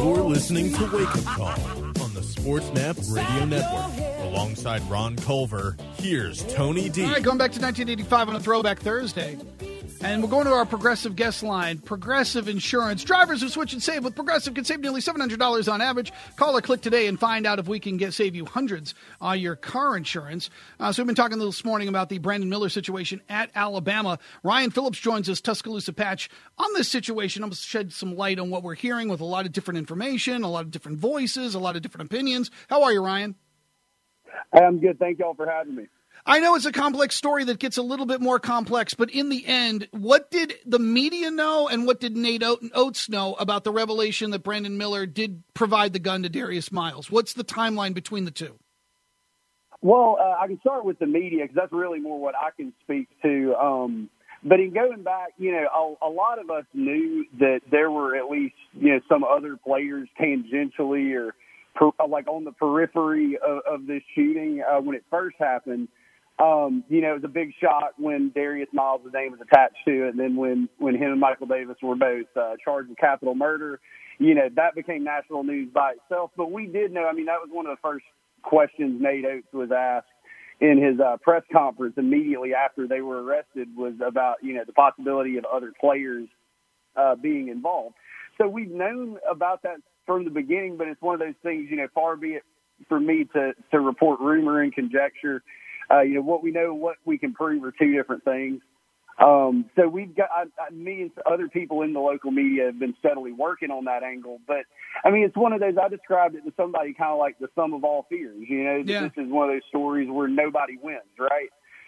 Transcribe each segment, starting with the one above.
You're listening to Wake Up Call on the SportsMap Radio Network. Alongside Ron Culver, here's Tony D. All right, going back to 1985 on a Throwback Thursday. And we're going to our Progressive guest line. Progressive Insurance. Drivers who switch and save with Progressive can save nearly $700 on average. Call or click today and find out if we can save you hundreds on your car insurance. So we've been talking this morning about the Brandon Miller situation at Alabama. Ryan Phillips joins us, Tuscaloosa Patch, on this situation. I'm going to shed some light on what we're hearing with a lot of different information, a lot of different voices, a lot of different opinions. How are you, Ryan? I'm good. Thank you all for having me. I know it's a complex story that gets a little bit more complex, but in the end, what did the media know and what did Nate Oates know about the revelation that Brandon Miller did provide the gun to Darius Miles? What's the timeline between the two? Well, I can start with the media because that's really more what I can speak to. But in going back, a lot of us knew that there were at least, some other players tangentially or like on the periphery of this shooting when it first happened. It was a big shock when Darius Miles' name was attached to it. And then when him and Michael Davis were both charged with capital murder, that became national news by itself. But we did know, that was one of the first questions Nate Oates was asked in his press conference immediately after they were arrested was about, the possibility of other players being involved. So we've known about that from the beginning, but it's one of those things, far be it for me to report rumor and conjecture. What we know and what we can prove are two different things. So we've got, me and other people in the local media have been steadily working on that angle. But, it's one of those, I described it to somebody kind of like the sum of all fears. This is one of those stories where nobody wins, right?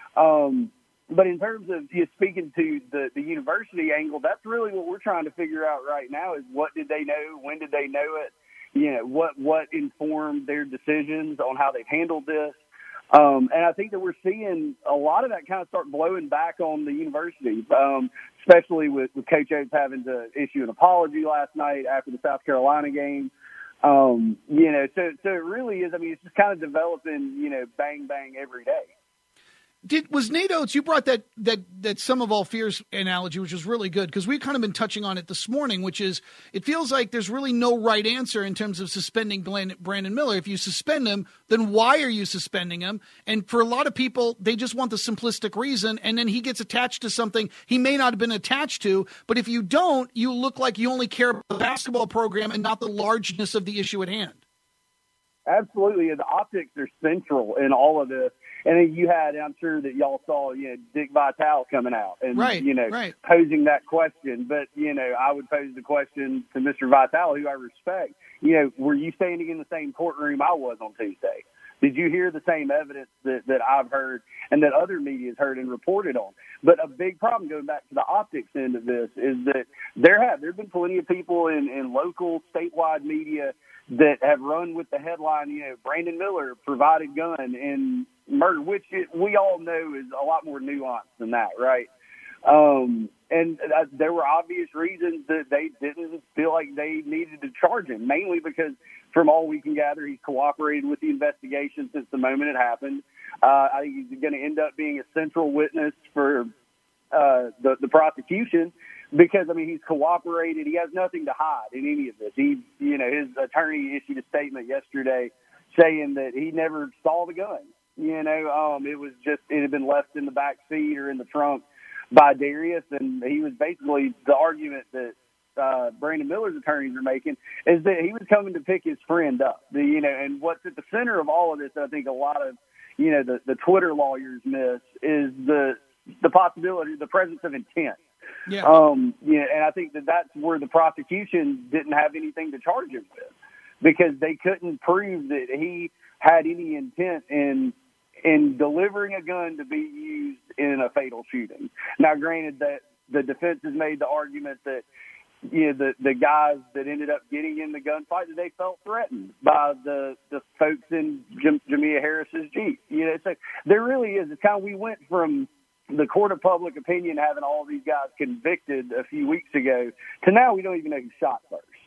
But in terms of speaking to the university angle, that's really what we're trying to figure out right now is what did they know? When did they know it? What informed their decisions on how they've handled this? And I think that we're seeing a lot of that kind of start blowing back on the university, especially with Coach Oates having to issue an apology last night after the South Carolina game. So it really is, it's just kind of developing, bang, bang every day. Was Nate Oates, you brought that sum of all fears analogy, which was really good, because we've kind of been touching on it this morning, which is it feels like there's really no right answer in terms of suspending Brandon Miller. If you suspend him, then why are you suspending him? And for a lot of people, they just want the simplistic reason, and then he gets attached to something he may not have been attached to. But if you don't, you look like you only care about the basketball program and not the largeness of the issue at hand. Absolutely. The optics are central in all of this. And then you had, I'm sure that y'all saw, Dick Vitale coming out and, posing that question. But, I would pose the question to Mr. Vitale, who I respect. Were you standing in the same courtroom I was on Tuesday? Did you hear the same evidence that I've heard and that other media has heard and reported on? But a big problem going back to the optics end of this is that there have been plenty of people in local, statewide media that have run with the headline, Brandon Miller provided gun and murder, which we all know is a lot more nuanced than that, right? And there were obvious reasons that they didn't feel like they needed to charge him, mainly because from all we can gather, he's cooperated with the investigation since the moment it happened. I think he's going to end up being a central witness for the prosecution because, he's cooperated. He has nothing to hide in any of this. His attorney issued a statement yesterday saying that he never saw the gun. It had been left in the back seat or in the trunk by Darius, and he was basically the argument that Brandon Miller's attorneys are making is that he was coming to pick his friend up. And what's at the center of all of this, I think a lot of the Twitter lawyers miss is the possibility, the presence of intent. Yeah. And I think that's where the prosecution didn't have anything to charge him with because they couldn't prove that he had any intent in delivering a gun to be used in a fatal shooting. Now, granted that the defense has made the argument that the guys that ended up getting in the gunfight, that they felt threatened by the folks in Jamia Harris's Jeep. So there really is. It's kind of, we went from the court of public opinion having all these guys convicted a few weeks ago to now we don't even know who shot first.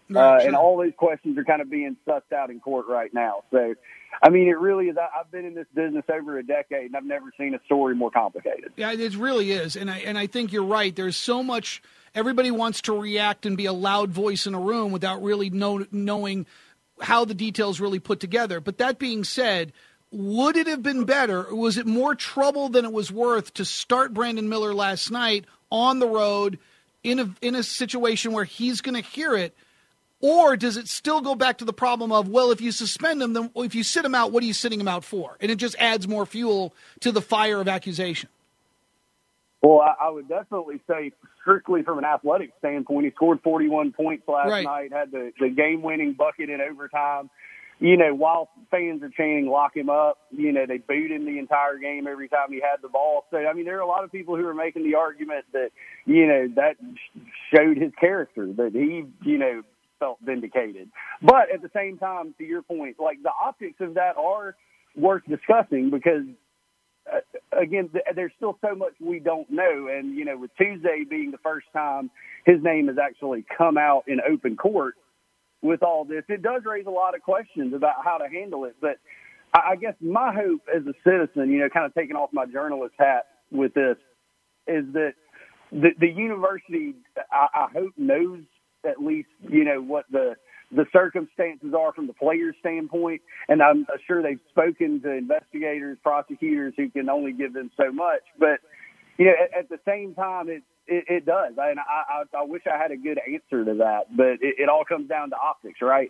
Right, sure. And all those questions are kind of being sussed out in court right now. So, I mean, it really is. I've been in this business over a decade, and I've never seen a story more complicated. Yeah, it really is. And I think you're right. There's so much. Everybody wants to react and be a loud voice in a room without really knowing how the details really put together. But that being said, would it have been better? Was it more trouble than it was worth to start Brandon Miller last night on the road in a situation where he's going to hear it? Or does it still go back to the problem of, well, if you suspend him, then if you sit him out, what are you sitting him out for? And it just adds more fuel to the fire of accusation. Well, I would definitely say, strictly from an athletic standpoint, he scored 41 points last night, had the game-winning bucket in overtime. You know, while fans are chanting, lock him up, you know, they booed him the entire game every time he had the ball. So, I mean, there are a lot of people who are making the argument that, you know, that showed his character, that he, you know, felt vindicated. But at the same time, to your point, like, the optics of that are worth discussing because, again, there's still so much we don't know. And, you know, with Tuesday being the first time his name has actually come out in open court with all this, it does raise a lot of questions about how to handle it. But I guess my hope as a citizen, you know, kind of taking off my journalist hat with this, is that the university, I hope, knows at least, you know, what the circumstances are from the player's standpoint. And I'm sure they've spoken to investigators, prosecutors who can only give them so much. But, you know, at the same time, it does. And I wish I had a good answer to that. But it all comes down to optics, right?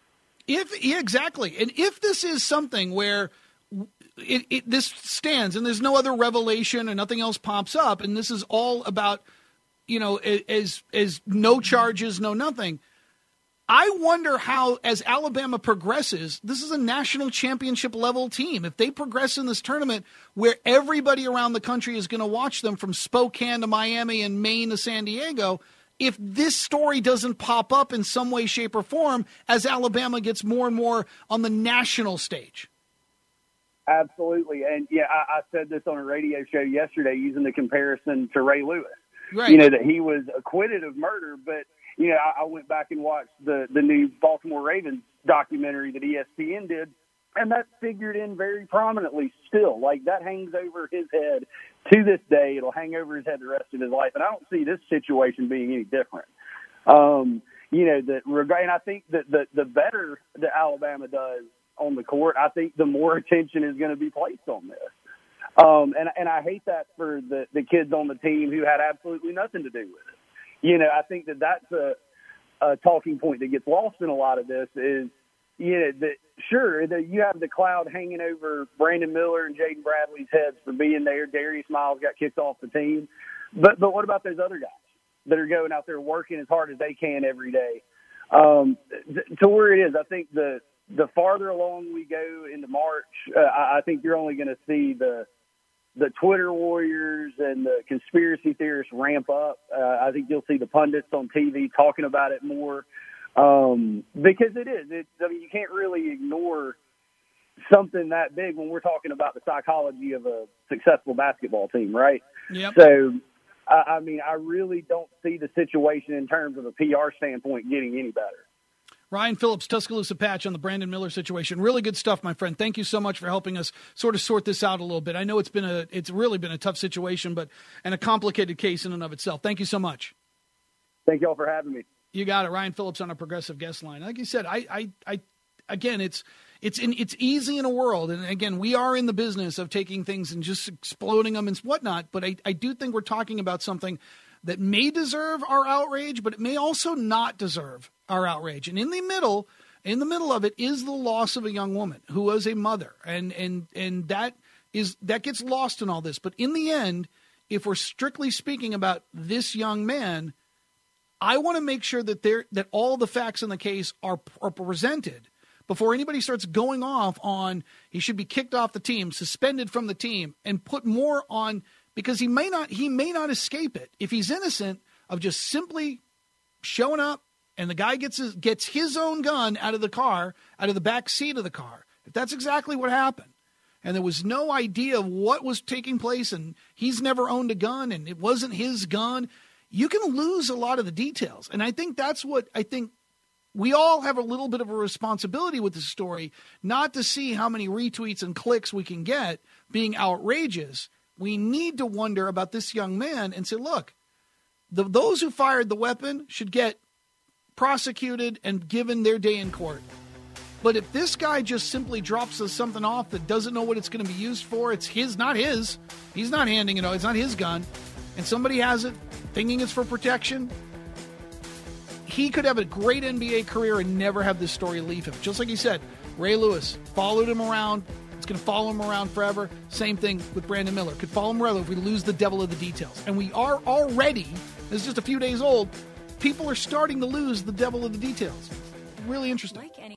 Exactly. And if this is something where this stands and there's no other revelation and nothing else pops up, and this is all about, you know, as no charges, no nothing, I wonder how, as Alabama progresses, this is a national championship level team. If they progress in this tournament where everybody around the country is going to watch them from Spokane to Miami and Maine to San Diego, if this story doesn't pop up in some way, shape, or form as Alabama gets more and more on the national stage. Absolutely. And, yeah, I said this on a radio show yesterday using the comparison to Ray Lewis. Right. You know, that he was acquitted of murder, but, you know, I went back and watched the new Baltimore Ravens documentary that ESPN did, and that figured in very prominently still. Like, that hangs over his head to this day. It'll hang over his head the rest of his life, and I don't see this situation being any different. You know, and I think that the better that Alabama does on the court, I think the more attention is going to be placed on this. And I hate that for the kids on the team who had absolutely nothing to do with it. You know, I think that's a talking point that gets lost in a lot of this is, you know, that sure, that you have the cloud hanging over Brandon Miller and Jaden Bradley's heads for being there. Darius Miles got kicked off the team. But what about those other guys that are going out there working as hard as they can every day? To where it is, I think the farther along we go into March, I think you're only going to see the Twitter warriors and the conspiracy theorists ramp up. I think you'll see the pundits on TV talking about it more because it is. I mean, you can't really ignore something that big when we're talking about the psychology of a successful basketball team, right? Yep. So, I mean, I really don't see the situation in terms of a PR standpoint getting any better. Ryan Phillips, Tuscaloosa Patch on the Brandon Miller situation. Really good stuff, my friend. Thank you so much for helping us sort of sort this out a little bit. I know it's really been a tough situation, and a complicated case in and of itself. Thank you so much. Thank you all for having me. You got it. Ryan Phillips on a Progressive Guest Line. Like you said, again, it's easy in a world, and again, we are in the business of taking things and just exploding them and whatnot. But I do think we're talking about something that may deserve our outrage, but it may also not deserve our outrage. And in the middle of it is the loss of a young woman who was a mother, and that gets lost in all this. But in the end, if we're strictly speaking about this young man, I want to make sure that all the facts in the case are presented before anybody starts going off on he should be kicked off the team, suspended from the team, and put more on, because he may not escape it if he's innocent of just simply showing up and the guy gets his own gun out of the car, out of the back seat of the car. If that's exactly what happened, and there was no idea of what was taking place, and he's never owned a gun, and it wasn't his gun, you can lose a lot of the details. And I think that's what we all have a little bit of a responsibility with this story, not to see how many retweets and clicks we can get being outrageous. We need to wonder about this young man and say, look, those who fired the weapon should get prosecuted and given their day in court. But if this guy just simply drops us something off that doesn't know what it's going to be used for, it's not his. He's not handing it out. It's not his gun. And somebody has it thinking it's for protection. He could have a great NBA career and never have this story leave him. Just like he said, Ray Lewis followed him around. It's going to follow him around forever. Same thing with Brandon Miller. Could follow him around if we lose the devil of the details. And we are already, this is just a few days old, people are starting to lose the devil of the details. Really interesting.